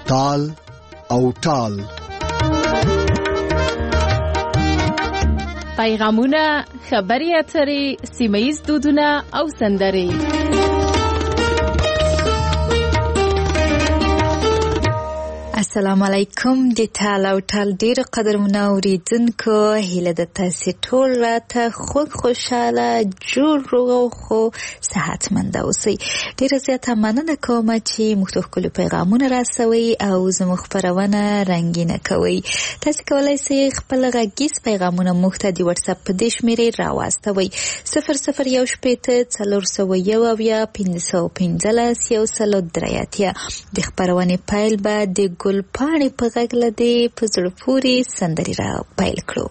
تال او ټال. پیغامونه، خبري اترې، سیمه‌ییز دودونه او سندرې. السلام علیکم. د ټال او ټال ډیر قدرمنه اوریدونکو، هیله د تاسو ټول راته خوشاله جوړ او خو صحتمند اوسئ. ډیر زیاته مننه کوم چې مختلف کلو پیغامونه راسوي او زموږ خبرونه رنگینه کوي. تاسو کولای شئ خپل غږیز پیغامونه موږ ته د واتس اپ په دې شمیرې راواستوي 00181515 د خبرونه پیل به د ګل پاڼې په غږ لدې په زړه پورې سندري را پیل کړو.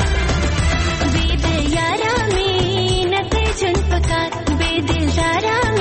बेदिलदारा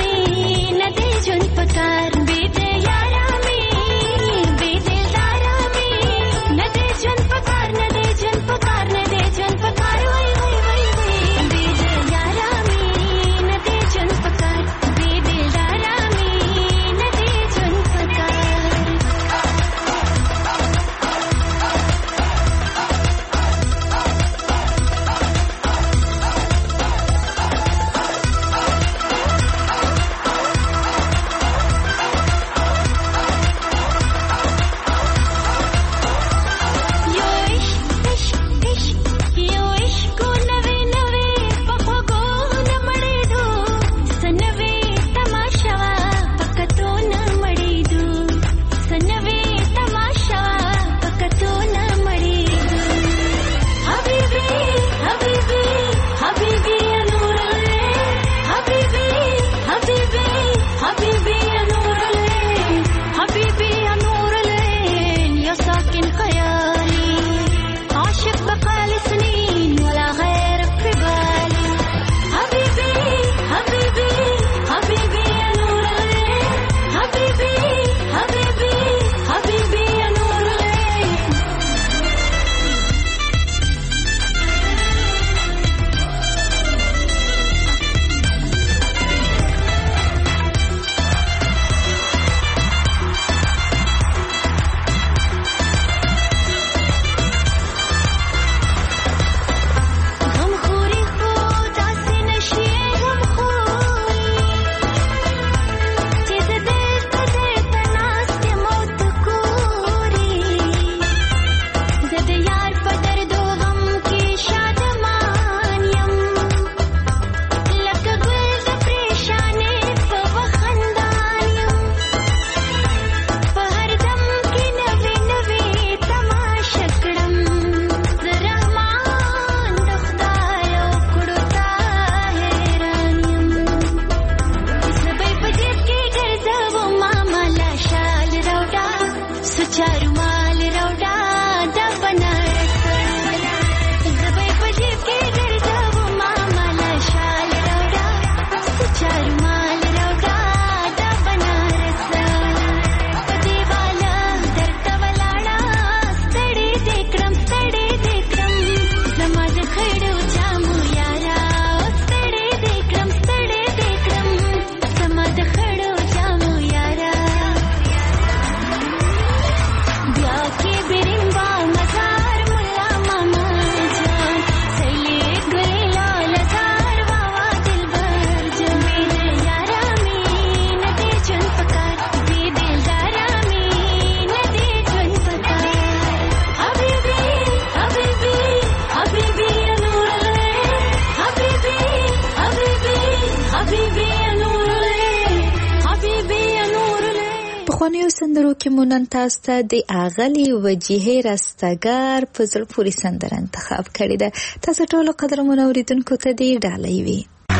ربانیو سندرو کې مونږ تاسو ته د اغلی وجیه رستګار په زړه پورې سندره انتخاب کړې ده. تاسو ټول قدرمن اوریدونکو ته دې ډالۍ وي.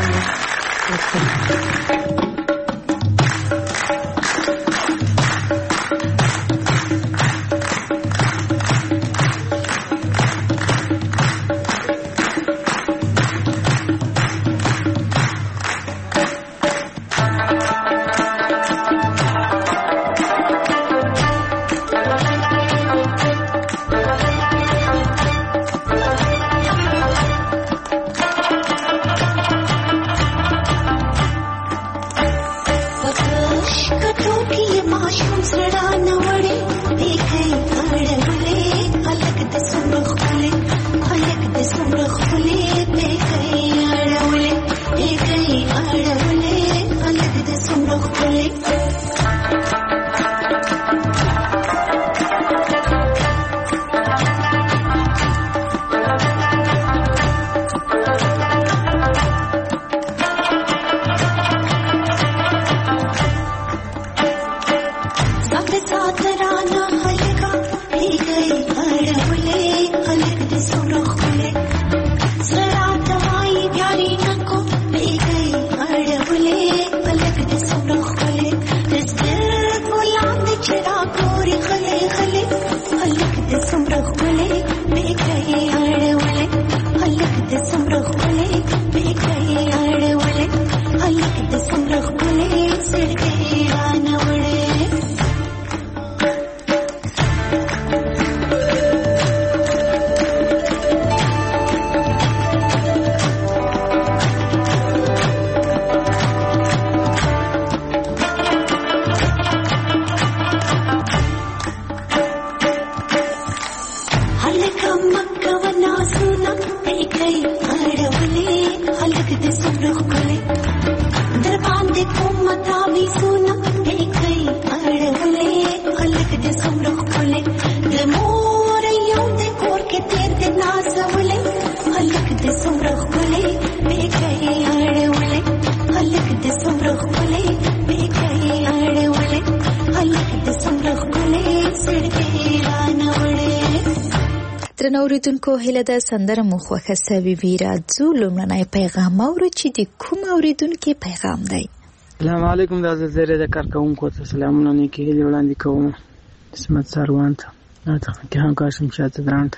اوریدونکو هیله ده سندره مو خوښه سوي وي. راځو لومړنی پیغام اورو چې د کوم اوریدونکي پیغام دی. السلام علیکم. د زیرې د کارکونکو ته سلامونه نیکې هیلې وړاندې کوم. اسمت سروان ته تخنیکي همکار شمشاد درانت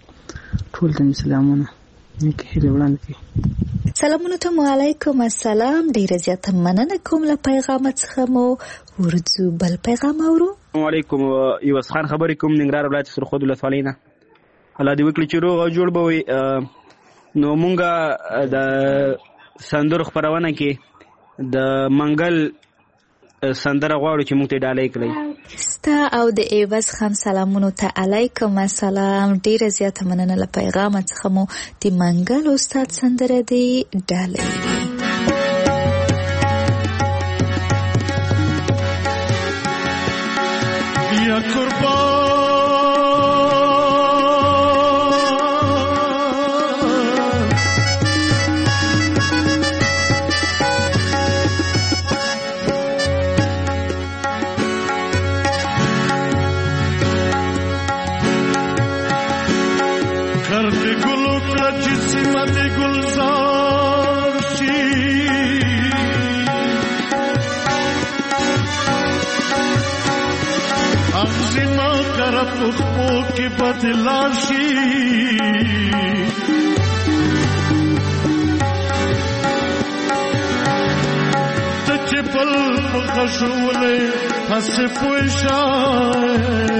ټول ته سلامونه نیکې هیلې وړاندې کوي. سلامونه ته علیکم السلام. ډیره زیاته مننه کوم له پیغام څخه مو ورځو بل پیغام اورو. السلام علیکم. یوس خان خبرې کوم ننګرهار ولایت سرخود ولسوالۍ نه. الله دې وکړي چې روغ او جوړ به وي. نو مونږه د سندرو خپرونه کې د منګل سندره غواړو چې مونږ ته ډالۍ کړئ. ستا او د ایواز خان سلامونو ته علیکم السلام. ډیره زیاته مننه له پیغام څخه مو د منګل استاد سندره دی ډالۍ. یا قربان پخپو کی بدلاشی تچ پل پخشولے حس پوشائے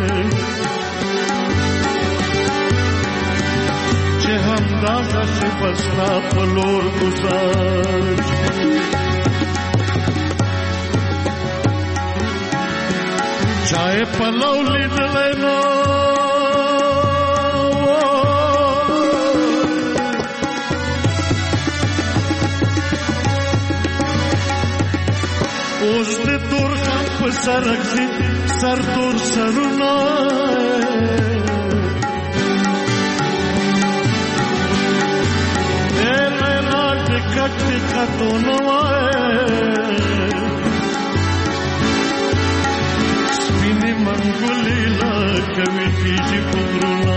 چه هم داغش بسنا پلور گزار چائے پلو لیدلے نو اوس دے دور خان پسرک دی سر دور سرونا اے لینا ٹکٹ ٹکٹو نوائے منګولې لا کوي کیږي پغرونا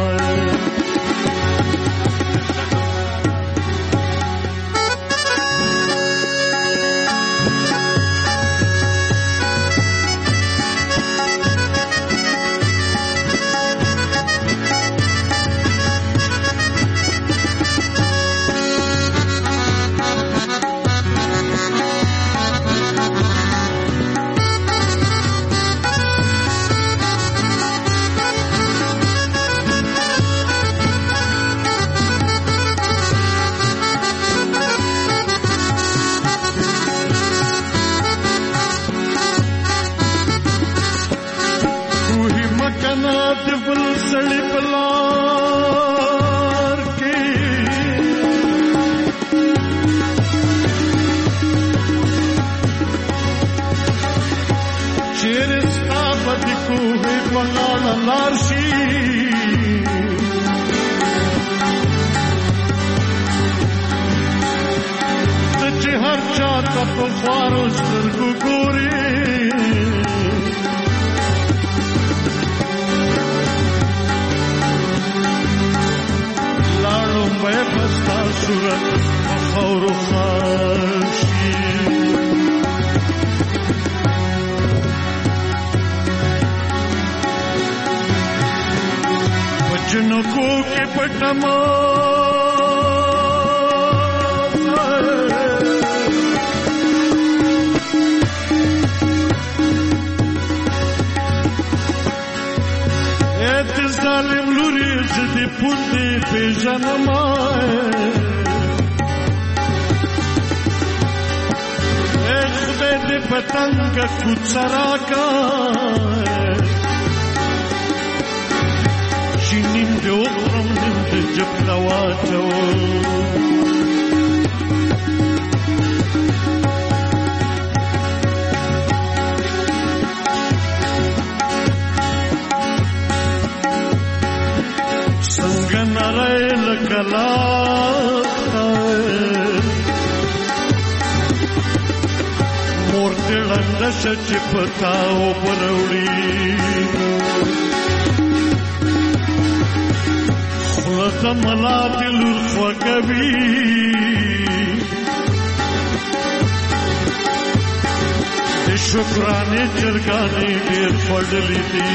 شکرانه چرګانې ډېر خوړلې دي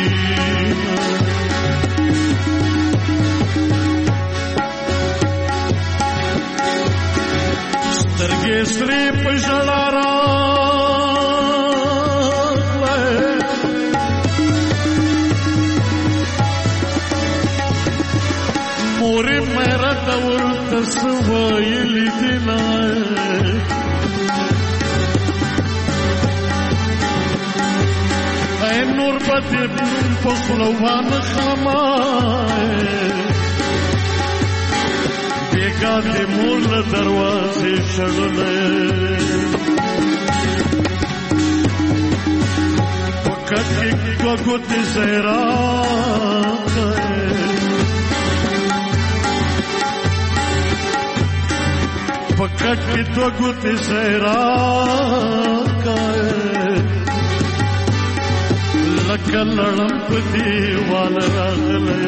سترګې سرې په ژړا راغلې مورې مې راته ورته څه ویلي دي نه نور پتی پخلوان خمائے بیگا دی مول دروازے شغلے پکت کی گوگوتی زیران پکت کی گوگوتی زیران لکه لړم په دیوال راغله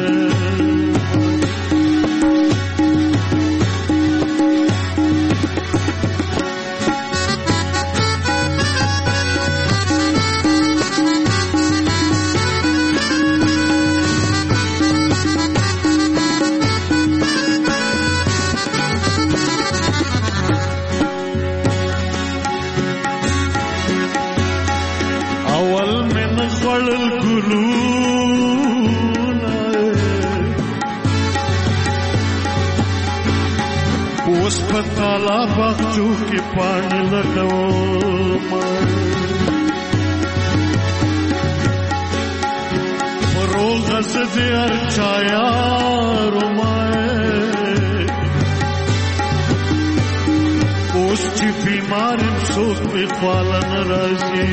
پتالا باغچو کې پانی لټوم روغ زدي ارچایا رومای اوس چې بیمارم څوک په خواله ناراضي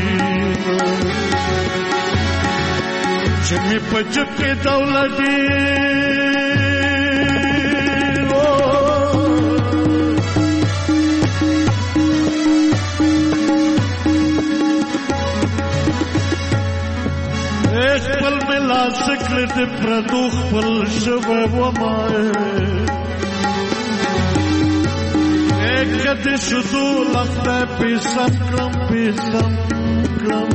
چې مې په جب کې دولت سکل د پردو خپل شوه وما کد شدو لخته پیسم کرم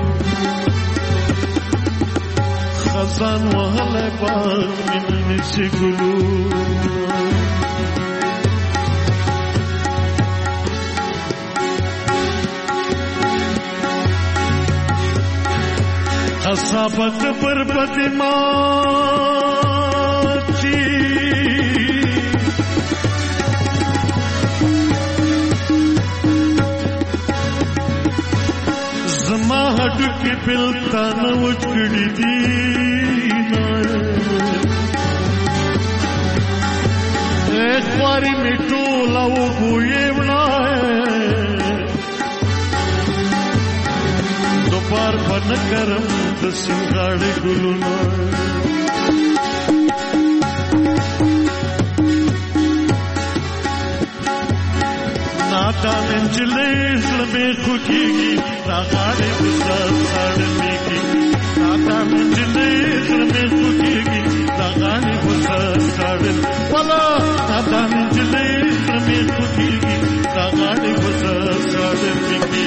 خزان وحل باغ من نشی گلو خصابت پر بدماچی زما هډو کې بلتا نه وچړې دي ایک باری می ټوله وګویې وړای دوبار به نه کرم د سنګاړې ګلونه نادان نجلۍ زړه مې خوږېږي دا غاړې په سر ساړلېږي نادان نجلۍ زړه مې خوږېږي دا غاړې په سر ساړل والا نادان نجلۍ زړه مې خوږېږي دا غاړې په سر ساړلېږي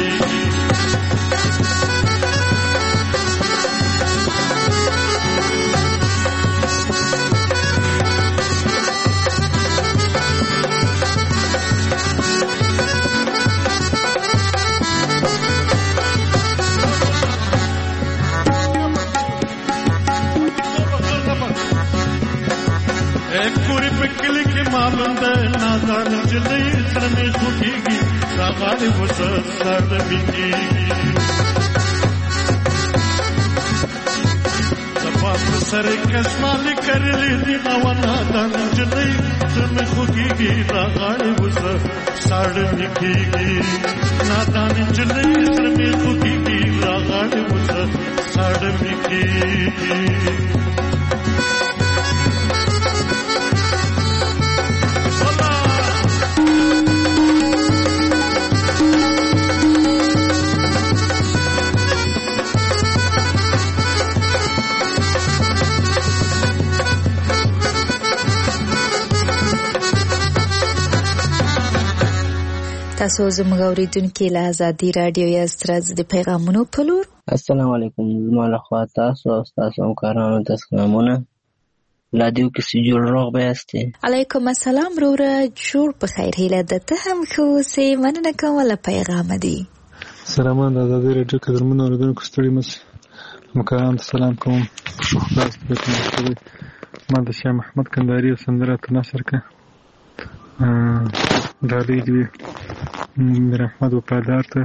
نادان نجلۍ زړه مې خوږېږي دا غاړې په سر ساړلېږي زما په سر کشمالې کرلې دي نادان نجلۍ زړه مې خوږېږي دا غاړې په سر ساړلېږي نادان نجلۍ زړه مې خوږېږي دا غاړې په سر ساړلېږي تاسو زموږ اوریدونکي له ازادي رادیو یا سترز د پیغامونو په لور السلام علیکم زما له خوا تاسو او تاسو همکارانو ته سلامونه رادیو کې سي جوړ روغ بیاستې علیکم السلام وروره جوړ په خیر هیله ده ته هم ښه اوسې مننه کوم له پیغام دی سلامونه د ازادي رادیو قدرمنو اوریدونکو ستړي مشه همکارانو ته سلام کوم خلاص به کوم ما د شاه محمد کندهاري سندره تناصر کا دالی دی میر احمد وفادار ته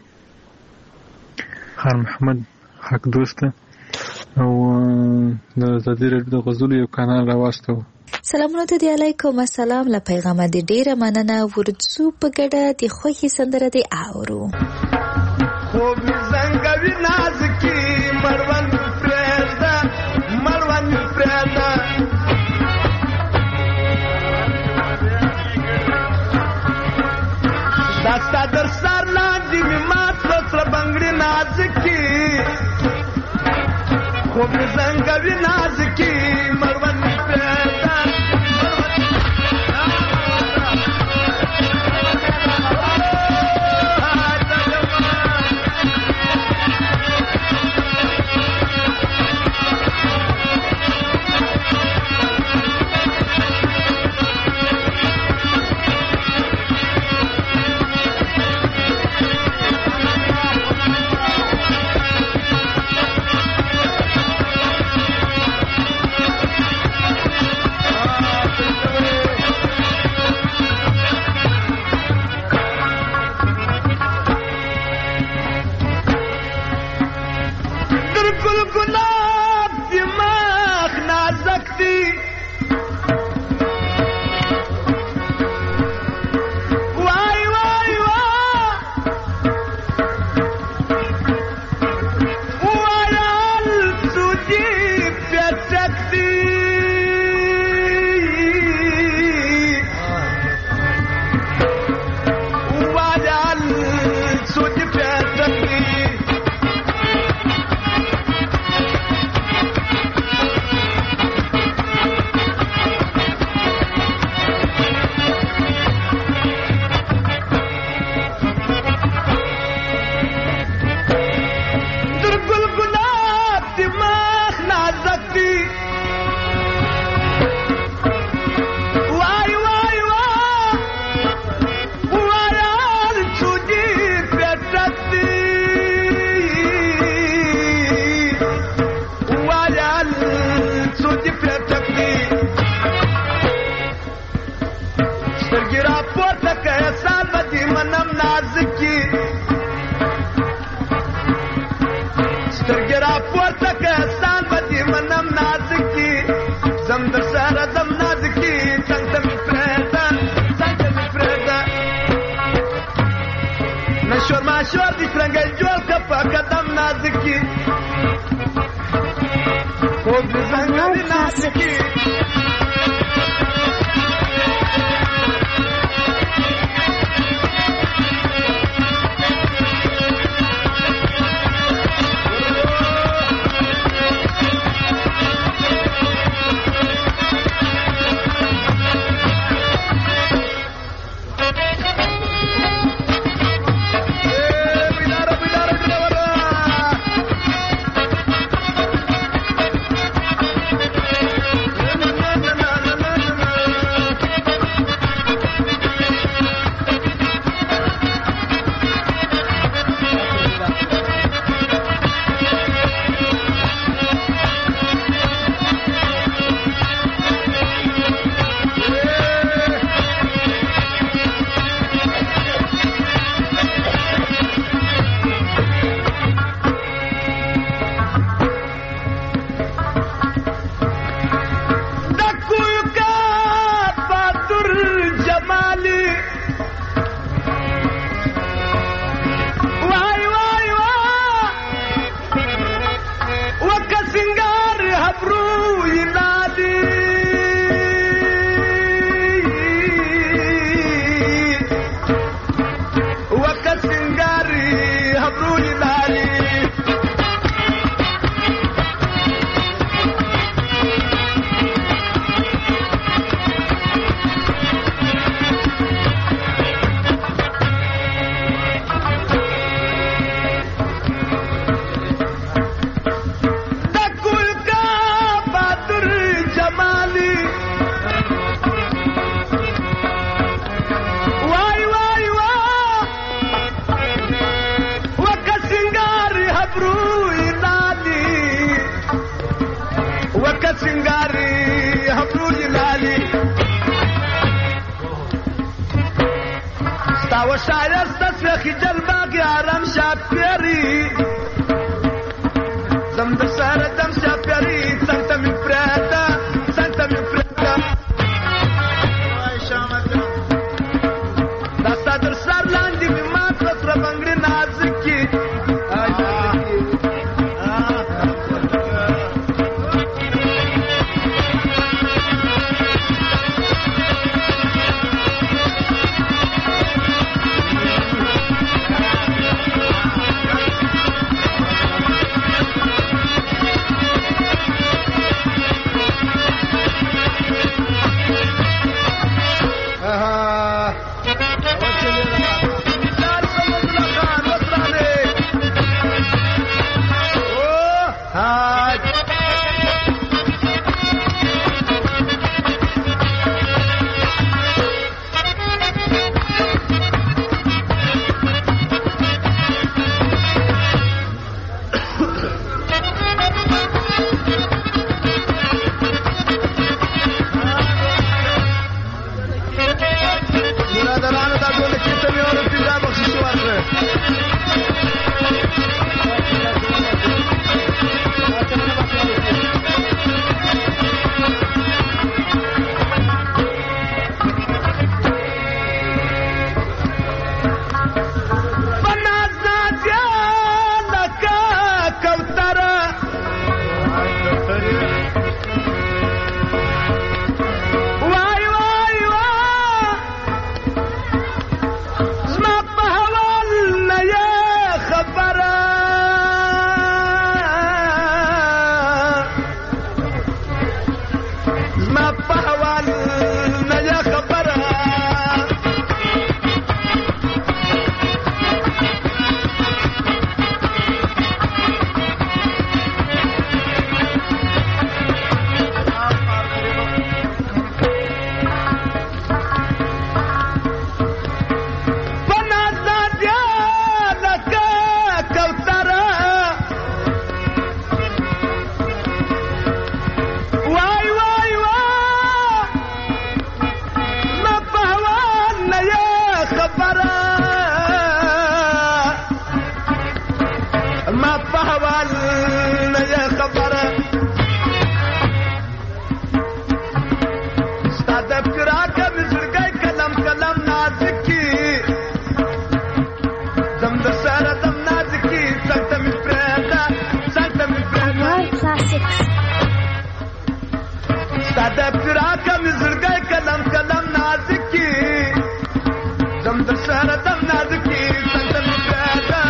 خان محمد حق دوست او د ازادي رادیو د غزل یو کانال راوستو سلامونه ته دی علیکم السلام له پیغام دی ډیره مننه ورڅو په ګډه دی خوښي سندره دی اورو خوب زنګوي ناز کی مروان پردا دستا در سر لاندې می مات سره بنگړي ناز کی خوب زنګوي ناز کی مروان پردا نازکي سترګې راپورته که احسان به دې منم نازکي زم در سره ځم نازکي څنګ ته مې پرېږده څنګ ته مې پرېږده نه شور ماشور دې څرنګه جوړ که په قدم نازکي خوب دې ځنګلي نازکي Yeah. زم در سره دم نازکی څنګ ته مې پرېږده څنګ ته مې پرېږده ستا د فراقه مې زړګی قلم قلم نازکی زم در سره دم نازکی څنګ ته مې پرېږده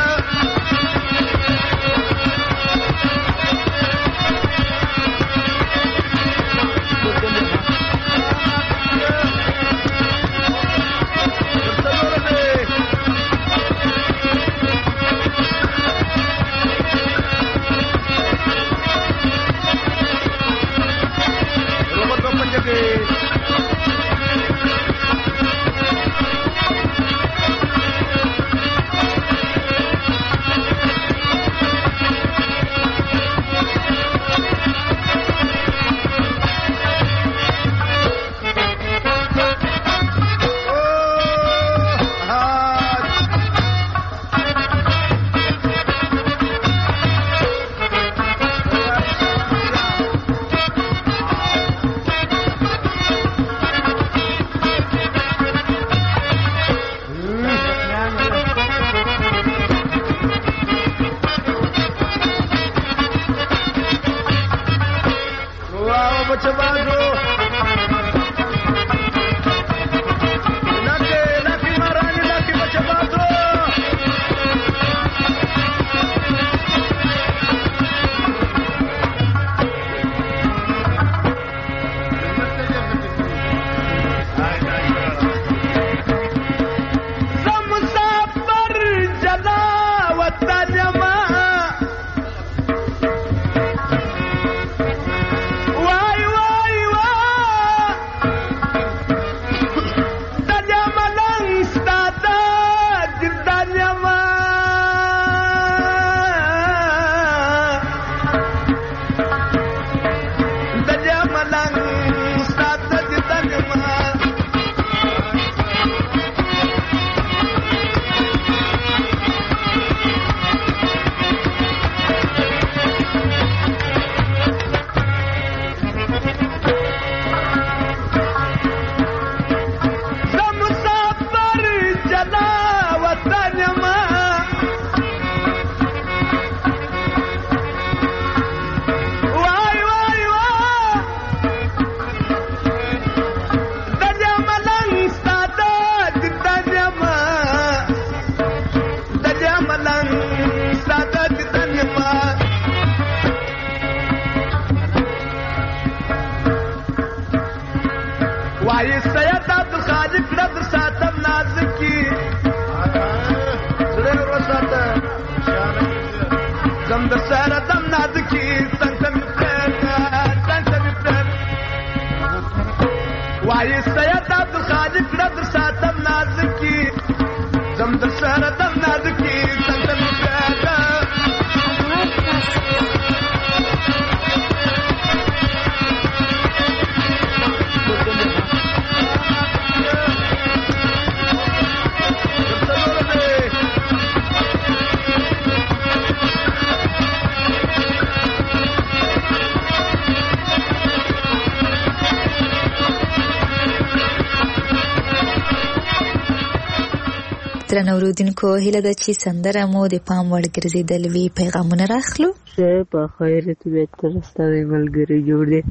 درنو اوریدونکو هیله ده چې سندره مو د پام وړ ګرځېدل وي. پیغامونه راخلو. په خیر طبیعت سره ملګري جوړ دي.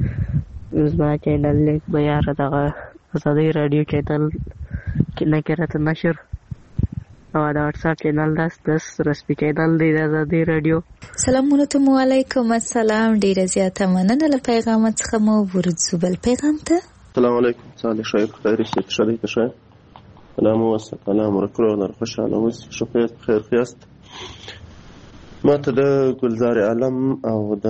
زما چینل لیک به یاره دغه ازادۍ راډیو چینل کې نه کېرته نشر او د واتساپ چینل داس رسمي چینل دی د ازادۍ راډیو. سلامونه ته علیکم السلام. ډیره زیاته مننه له پیغام څخه مو ورځو بل پیغام ته. السلام علیکم. صالح شاید خیری شد شدی تشه سلام و سلام رکرو در خوشحال و شکایت خیر خیاست. ما ته د گلزار عالم او د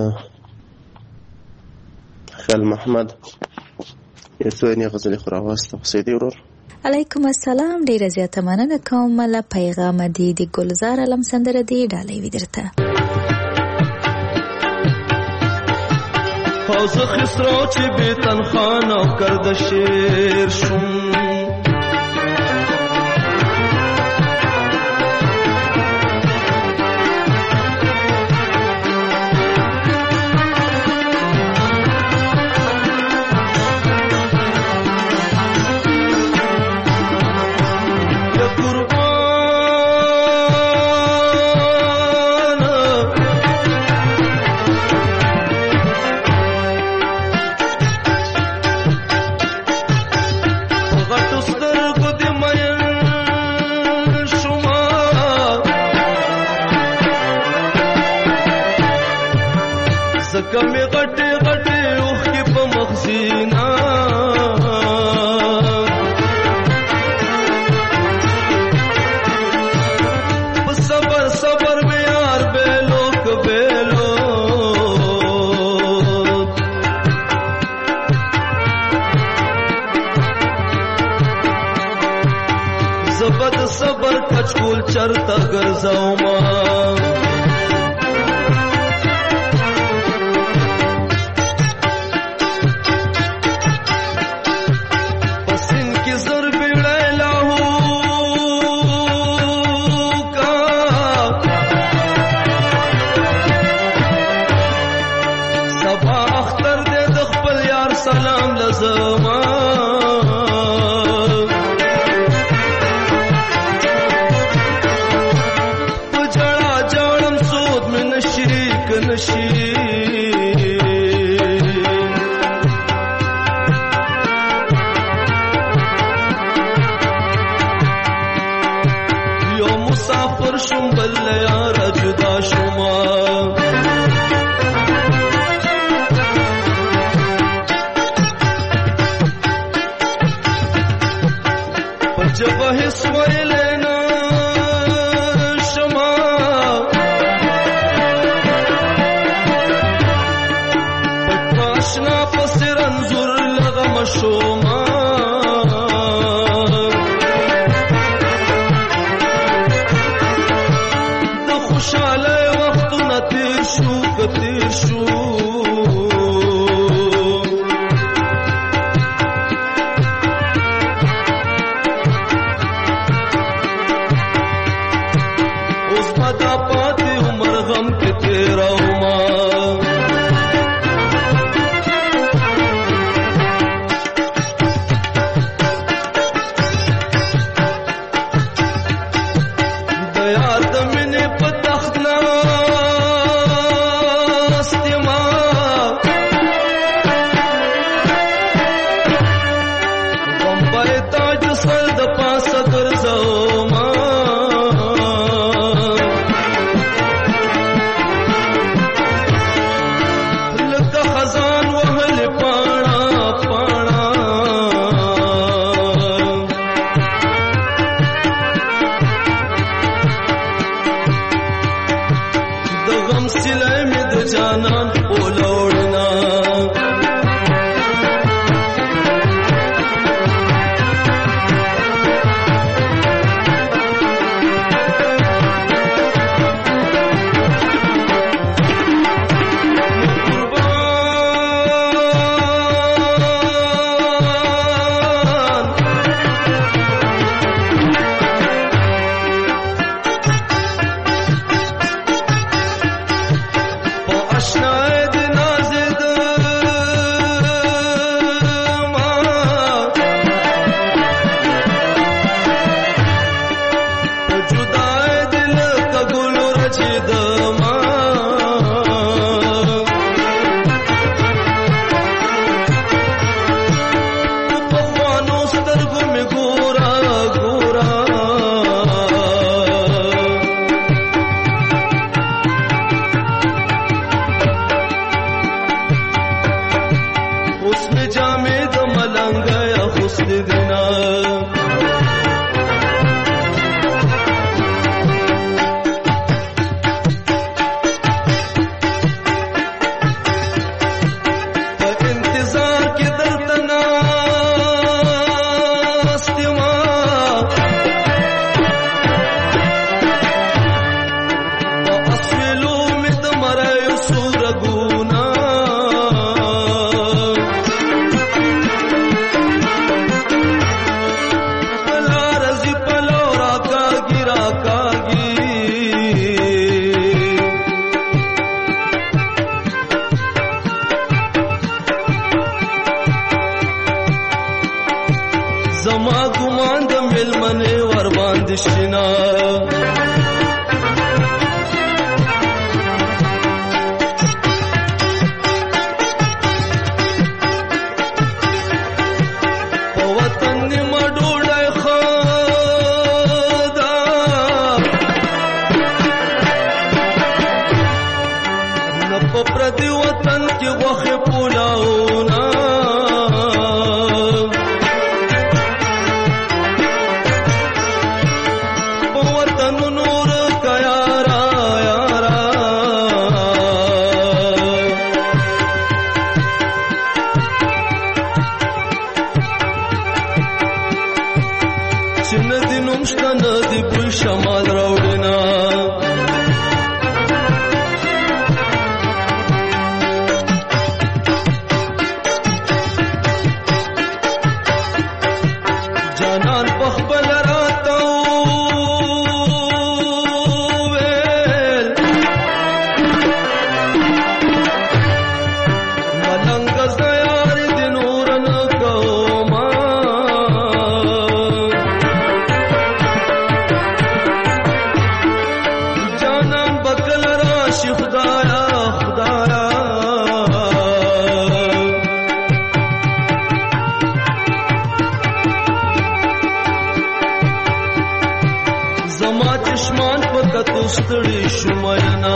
خیال محمد یڅوینی غزلی خراواسته قصیدې ورور. علیکم السلام. ډیره زیاته مننه کوم له پیغام دی د گلزار عالم سندره دی ډالۍ وی درته. حوض خسرو چې به تنخانه کرد شیر شوم چرته ګرځوما پسین کې زر بیړی لاهو کا سبا اختر دې د خپل یار سلام لزما یو مسافر شم بل یار جدا شما پجبه هیڅ ویلی نه شما اشنا پس رنزور لغم شوما د خوشاله وختونه تیر شو کتیر شو اوس مدا پاتې عمر غم کې تیروما اشنا راشي خدایا خدایا زما چشمان په کتو ستړي شومینا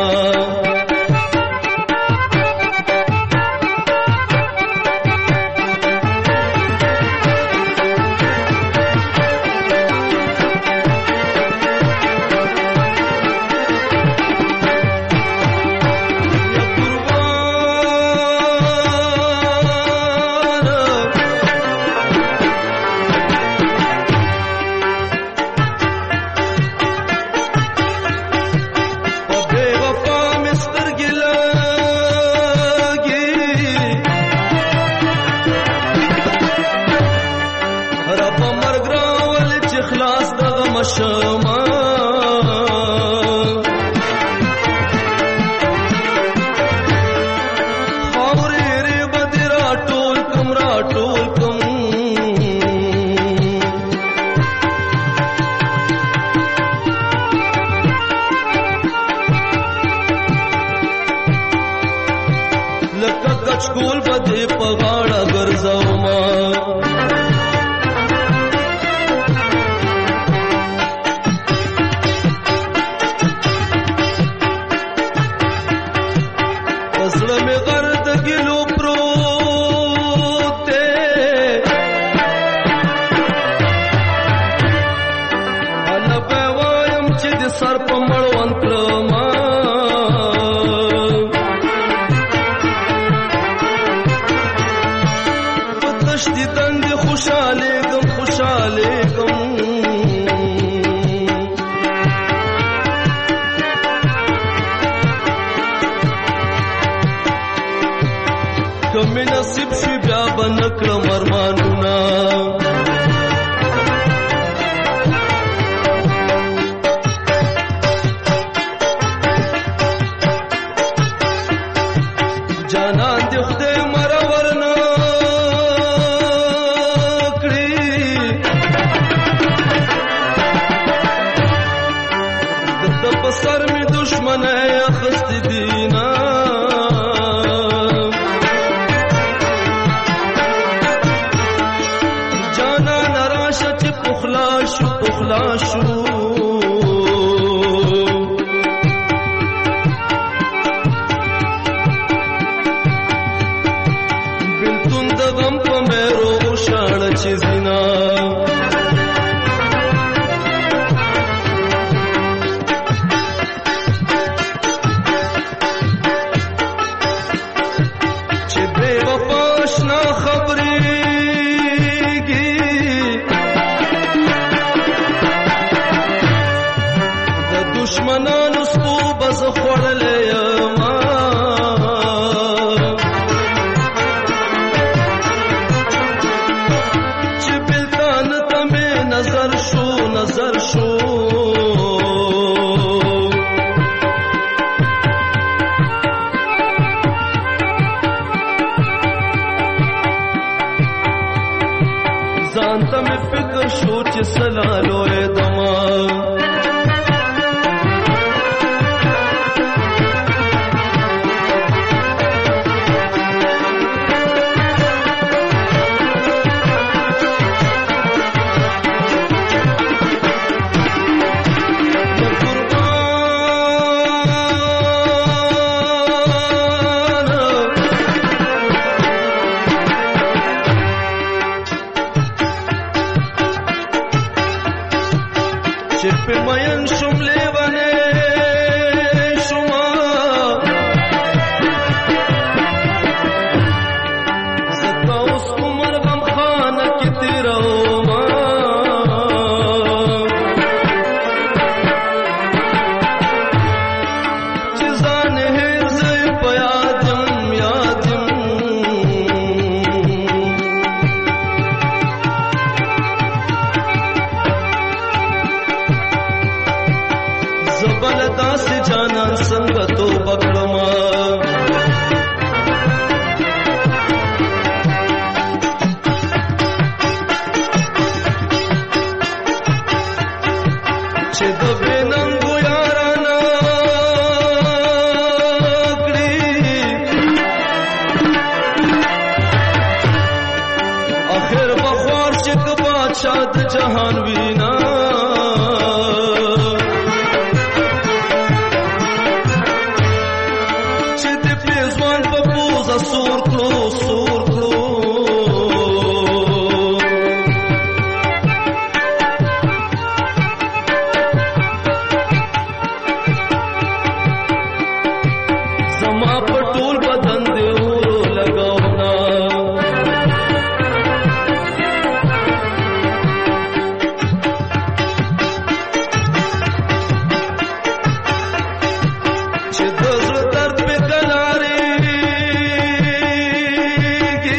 زړونه سور کړو سور کړو زما په ټول بدن دې ورو لګاونا چې د زړه درد په کلاریږي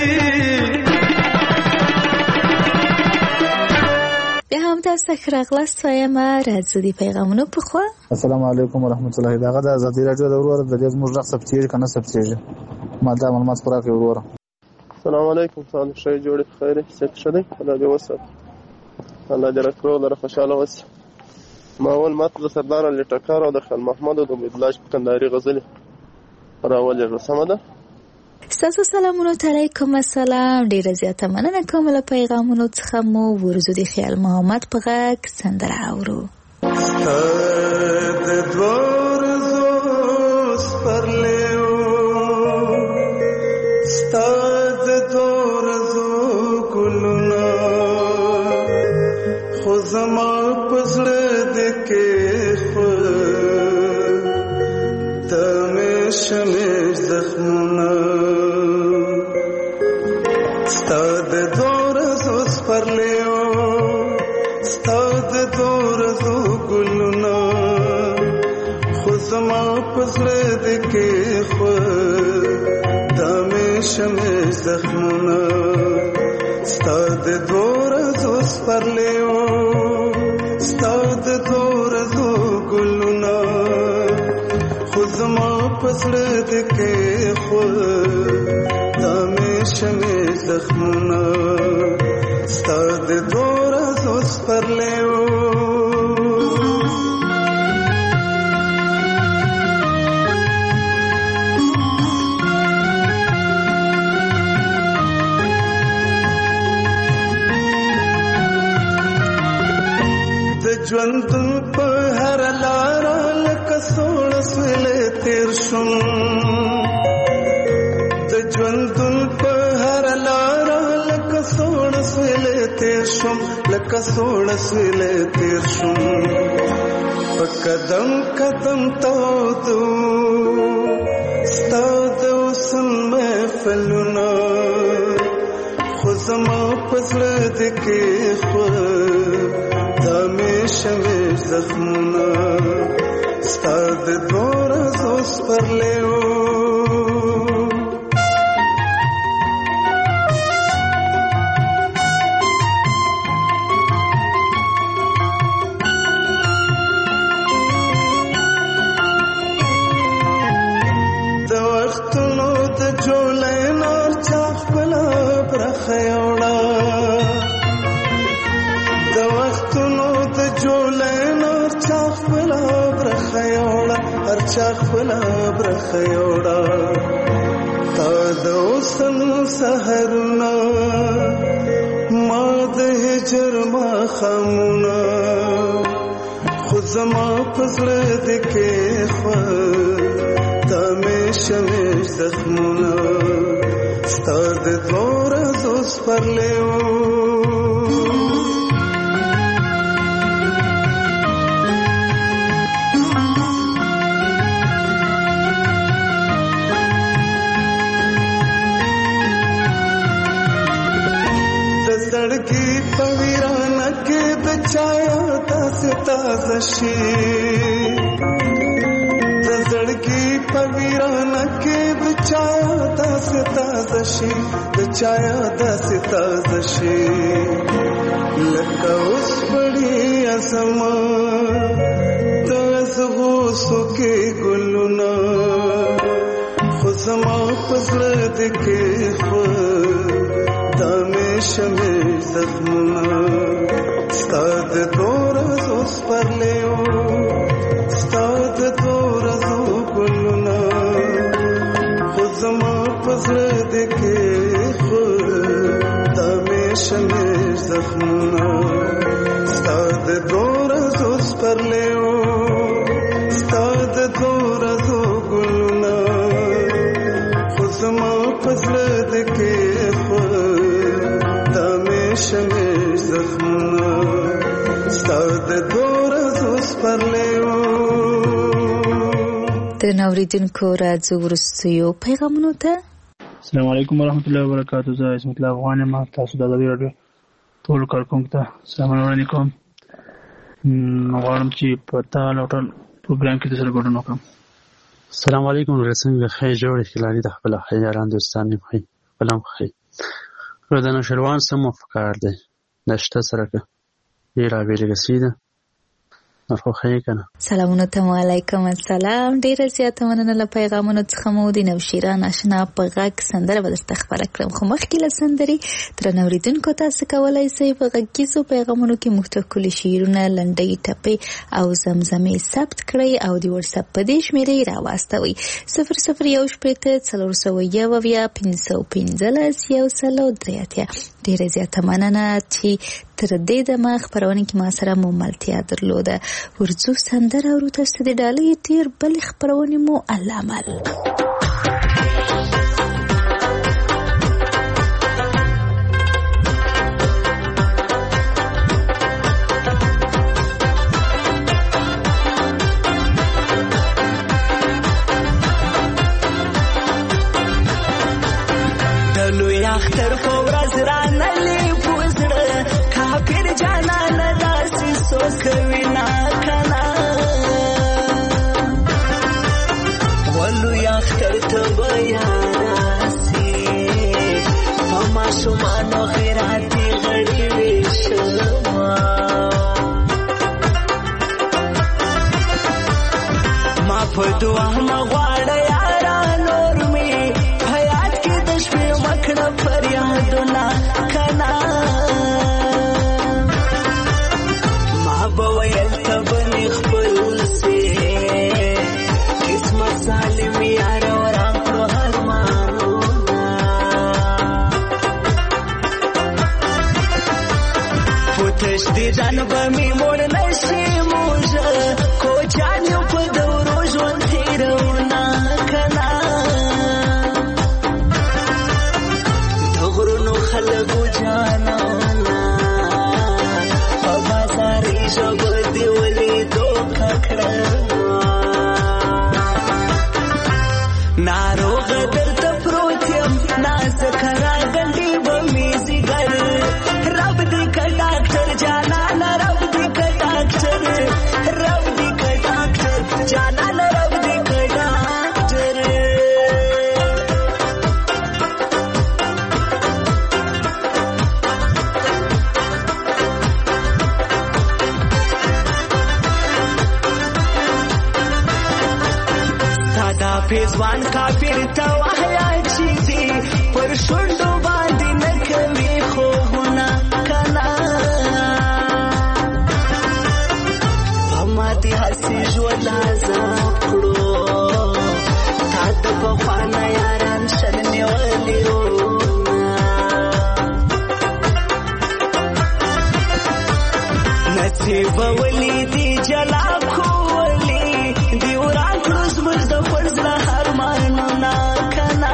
بیا هم تاسو ښه راغلاست وایم راځو د پیغامونو په خوا. السلام علیکم ورحمت الله. دغه د ازادي راډیو د ورور د دې زموږ رخصت ثبتېږي کنه ثبتېږي ما دا معلومات خورا کوي ورور. السلام علیکم صالح شي جوړې خیر ست شدی الله دې وسه الله دې راکړو لره خوشاله وسه. ما اول ماته د سردار علي ټکر او د خان محمد او د عبدالله کندهاري غزلې راولې سمه ده. ستاسو سلامونو ته علیکم السلام. ډیره زیاته مننه کوم له پیغامونو څخه مو ورزو د خیال محمد په غږ سندره اورو. ستاد دوار زوس پر لیو ستاد دوار زو گلونا خوزما پسڑ دکے خود تمیش میش زخمونا ستاد دوار زوس پر لیو ستاد دوار زو گلونا خوزما پسڑ دکے خود تمیش میش زخمونا ستاد دوار زوس پر لیو ستاد دوار زو گلونا خوزما پسڑ دکے خود تمیش میش زخمونا ستاد دوار زوس پر لیو ژوندون په هر لار لکه سوړ سویلې تیر شوم د ژوندون په هر لار لکه سوړ سویلې تیر شوم لکه سوړ سویلې تیر شوم په قدم قدم تاودو ستا د حسن محفلونه خو زما په زړه دې کېښود تمیش میش زخمونا ستاد دوار زوس پر لیو د وختونو د جولای نار چاخ بلا برخه یوړه د وختونو د جولای نار چاخ بلا برخه یوړه هر چاخ بلا برخه یوړه تا د حسن سحرونه ما د هجر ماښامونه خو زما په زړه دې کېښود تمیش میش زخمونه ستا د دوو ورځو سپرلی و زړګي په ویرانه کې د چا داسې تازه شي د زړګي په ویرانه کې د چا داسې تازه شي د چا داسې تازه شي لکه اوس پړي زما د زغوسو کې ګلونه خو زما په زړه دې کېښود تمیش میش زخمونه ستا د دوو ورځو سپرلی و ستا د دوو ورځو ګلونه خو زما په زړه دې کېښود تمیش میش زخمونه ستا د دوو ورځو سپرلی و ستا د دوو ورځو ګلونه خو زما سپرلیو درنو اوریدونکو راځو وروستیو پیغامونو ته. السلام علیکم ورحمۃ اللہ وبرکاتہ. زه عصمت الله افغان یم. تاسو د ازادي راډیو ټول کارکونکو ته سلامونه وړاندې کوم. غواړم چې په تا لوټل پروګرام کې د سره ګډون وکړم. السلام علیکم. رسنګ خیر جوړ خلالي د خپل خیاران دوستان خې بلم خې ردن شروان سم فکر دی نشته سره که ډیره ویلګه سیده مرخو خیر کنه. سلامونه ته علیکم السلام. ډیره زیاته مننه له پیغامونو څخه مو د نوشیرا ناشنا په غږ سندره به درته خبره کړم. خو مخکې له سندرې درنو اوریدونکو تاسو کولی شئ په غږیزو پیغامونو کې موږ ته ښکلي شعرونه لنډۍ ټپې او زمزمې ثبت کړئ او د واتساپ په دې شمېرې راواستوئ 0014901515 ډیره زیاته مننه چې تر دې دمه خپرونه کې ما سره مملتیا درلوده. ورځو سندره ورو تاسو د ډالۍ تیر بل خبرونه مو علامل. دلو یاختر فورز رانلی پوزړه کافر جانان داسې سوکوي نا کنا ولو یاختر ته بیاناسي ماما شومانو خیراتی غړي وشما ما په دعا مغواړه یارا نور می حیات کې د شپې مکړه فریادونه کنا ما به ویل ته بنې خپل سي قسمت سالم یار وران کړو هرمانونه پوتش دې ځان به مې موړ نشي موږه کوچانیو په دورو ژوند تېروونه کنا د غرونو خلکو جانانا په بازار ژبه دې ولیدو ککړه ناروغه درته پروت یم نازک راغلی به مې ځیګر رب دې که ډاکټر جانانه رب دې که ډاکټر رب دې که ډاکټر جانانه رب دې که ډاکټر ساده پیزوان کافر ته وحیا چې دي پر شونډو باندې نه کوي خوبونه کنا هماتې هسې ژوند عذاب کړو تا ته پخوانه یاران شل نیولي نصیب ولیدي جلا کولی دی وران کړو زموږ د فرزله هرمانونه کنا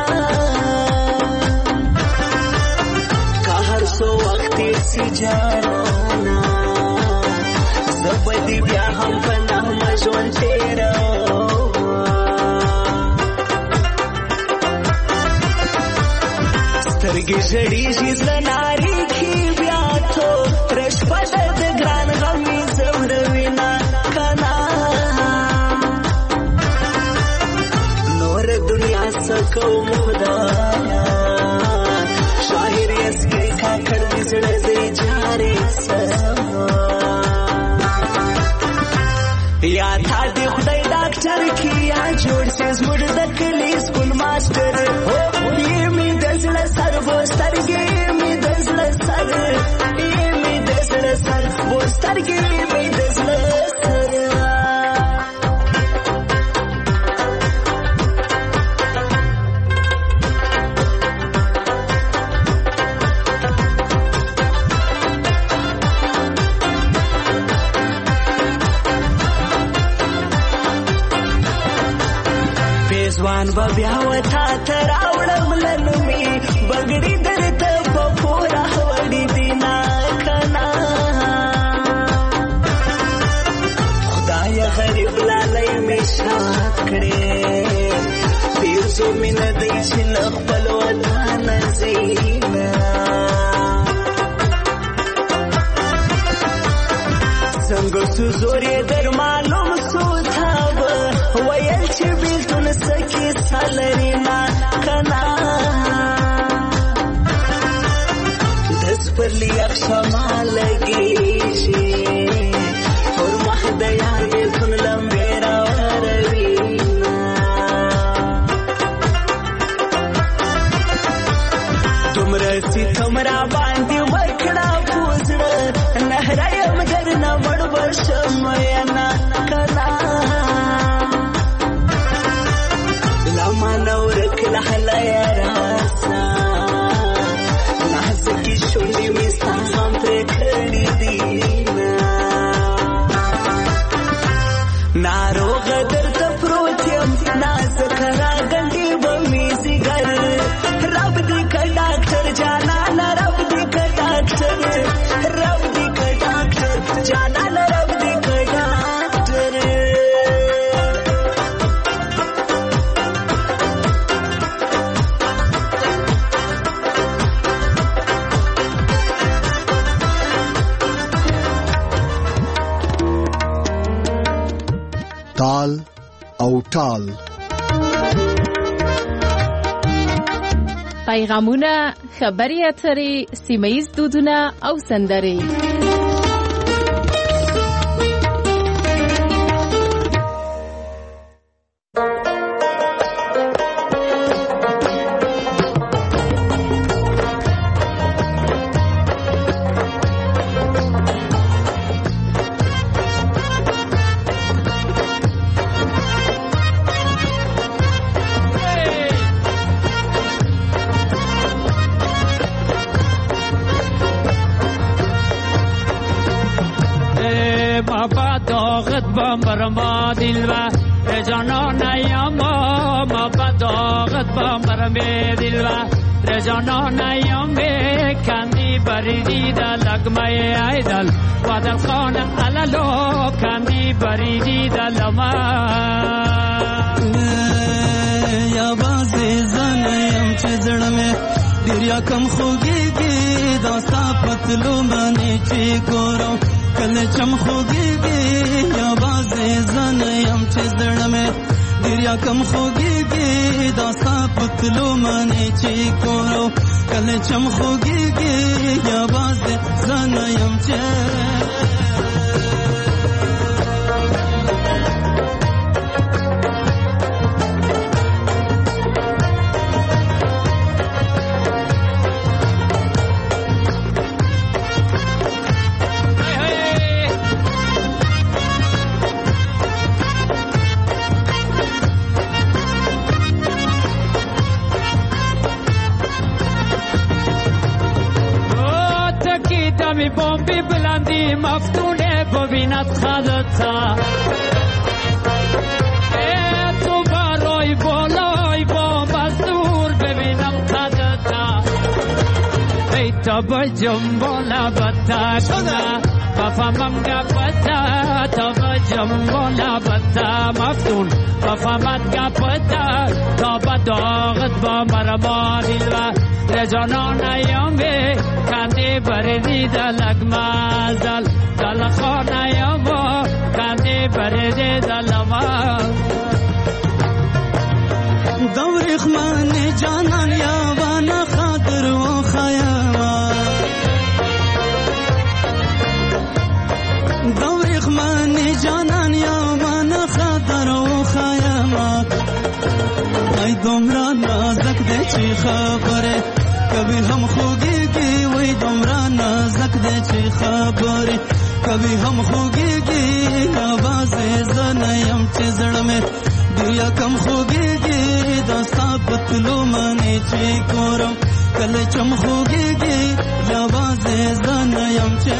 که هر څو وخت تېر سي جانانه زه به دې بیا هم په نغمه ژوند تېروم سترګې ژړېږي زړه نارېږي بیا توره شپه ده د ګران غم مې ځوروي نه کنا نور دنیا څه کوم خدایا شاعر یسکې کاکړ دې زړه دې جارې سما یا تا دې خدای ډاکټر کې یا جوړ سي زموږ د کلي سکول ماسټر یې مې د زړه سر بوسترګې مې د زړه سر یې مې د زړه سر بوسترګې مې د زړه سر پیزوان به بیا وتا ته راوړم لنمې بګړي درته په پوره وړي دي نه کنا خدا مینه دی چې له خپل وطن زینا څنګه سو زورې در معلوم سو تاب ویل چې بیلتون سکی سالرینا کنا دس پر لیا خما لگی شي اور مخد یار بیلتون لمبیرا وروینا تمرا سی تمرا باندې ورکړه پوزړه نهرایم درنه وړ برشم ینا کنا لما نورک لحلا یا راسا نازکی شونډې مې ستا غم پرې کړي دي ناروغ درته پروت یم نازک راغلی به مې ځیګر رب دې که ډاکټر جانان رب دې که ډاکټر رب دې که ډاکټر جانان رب دې که ډاکټر تال او ټال پیغامونه، خبري اترې، سیمه‌ییز دودونه او سندرې. برما دلوا رجانا نیاما ما بداغت با مرمه دلوا رجانا نیامه کندی بریدی دا لگمه ایدل وادل خان علالو کندی بریدی دا لما یا بازی زنیم چه زڑمه دریا کم خوگیگی داستا پتلو منی چی گورو کل چم خوگیگی یا بازی زنیم چه زڑمه دریا کم خوگیگی داستا پتلو منی چی گورو کل چم خوگیگی یا بازی زنیم چه می بومبی بلندی مفتونه ببیند خدتا تو برای بالای بوم از دور ببینم خدتا ای تا بجم بالا بتا بفهمم گپتا تا بجم بالا بتا مفتون بفهمت گپتا تا بداغت با مرما دلوا رجانا نیامه کندی بردی دلگ مازل دل خانه یاما کندی بردی دلما دوری خمان جانان یاوانا خاطر و خیاما دوری خمان جانان یاوانا خاطر و خیاما ای دمرا نازک ده چی خبره کبھی ہم خوگی کی وہی دمرا نازک دے چی خبری کبھی ہم خوگی کی آواز زنیم چی زڑ میں دیا کم خوگی کی دستا پتلو منی چی کورم کل چم خوگی کی آواز زنیم چی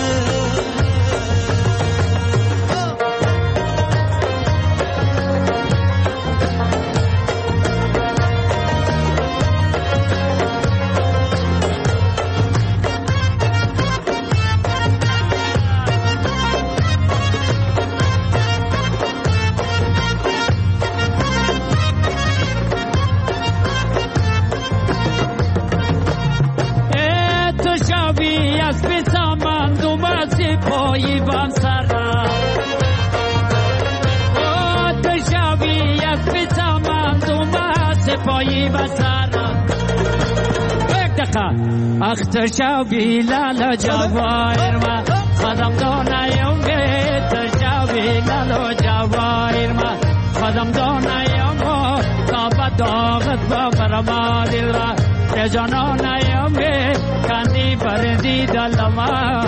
بالایی بسارا یک دقیقه اختشا بیلال جوایر ما خدم دانایم اختشا بیلال جوایر ما خدم دانایم کابا داغت با برما دل را رجانانایم کاندی پردی دلما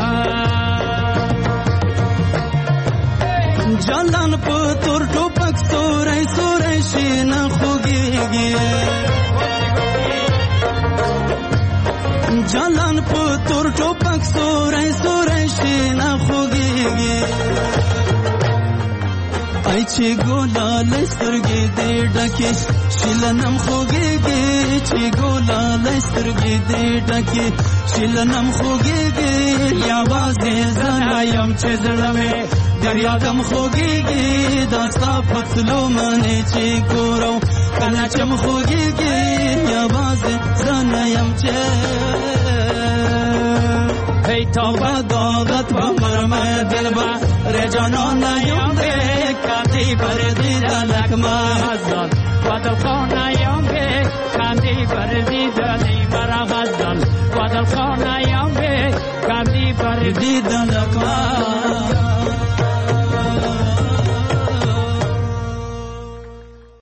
جلان پتور ټوپک سورای سورای شین خوږیږي جلان پتور ټوپک سورای سورای شین خوږیږي ای چې ګولال سترګې دې ډکې شیلنم خوږیږي چې ګولال سترګې دې ډکې شیلنم خوږیږي یوازې زه یم چې زړه مې دریا کم خوږیږي داستا پتلو منې چې ګورم کله چې م خوږیږي یوازې زه نه یم چې هی توبه داغت به مرمه دل به رجانانه یم دې کاندی پردی دلک ما غزل و دلخانه یم دې کاندی پردی دلی مرا غزل و دلخانه یم دې کاندی پردی دلک ما